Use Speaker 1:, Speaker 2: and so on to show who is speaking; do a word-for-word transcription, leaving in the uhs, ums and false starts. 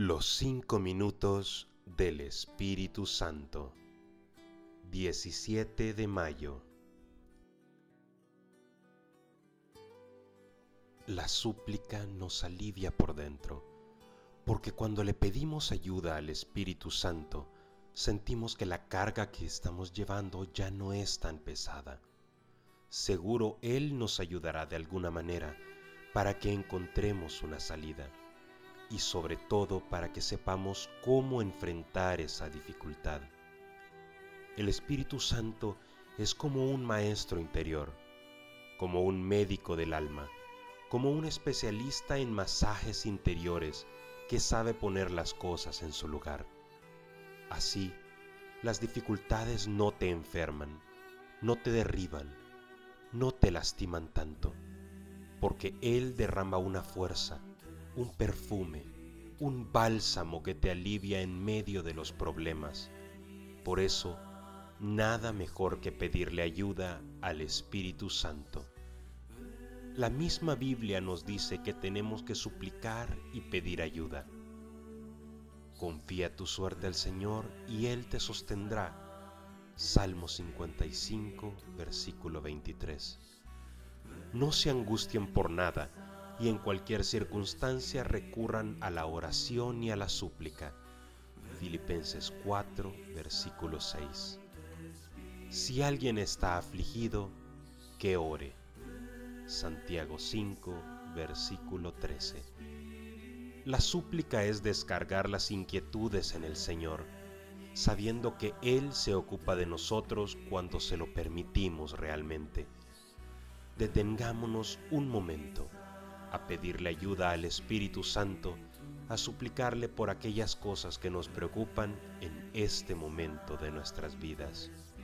Speaker 1: Los cinco minutos del Espíritu Santo. diecisiete de mayo. La súplica nos alivia por dentro, porque cuando le pedimos ayuda al Espíritu Santo, sentimos que la carga que estamos llevando ya no es tan pesada. Seguro Él nos ayudará de alguna manera para que encontremos una salida. Y sobre todo para que sepamos cómo enfrentar esa dificultad. El Espíritu Santo es como un maestro interior, como un médico del alma, como un especialista en masajes interiores que sabe poner las cosas en su lugar. Así, las dificultades no te enferman, no te derriban, no te lastiman tanto, porque Él derrama una fuerza, un perfume, un bálsamo que te alivia en medio de los problemas. Por eso, nada mejor que pedirle ayuda al Espíritu Santo. La misma Biblia nos dice que tenemos que suplicar y pedir ayuda. Confía tu suerte al Señor y Él te sostendrá. Salmo cincuenta y cinco, versículo veintitrés. No se angustien por nada, y en cualquier circunstancia recurran a la oración y a la súplica. Filipenses cuatro, versículo seis. Si alguien está afligido, que ore. Santiago cinco, versículo trece. La súplica es descargar las inquietudes en el Señor, sabiendo que Él se ocupa de nosotros cuando se lo permitimos realmente. Detengámonos un momento a pedirle ayuda al Espíritu Santo, a suplicarle por aquellas cosas que nos preocupan en este momento de nuestras vidas.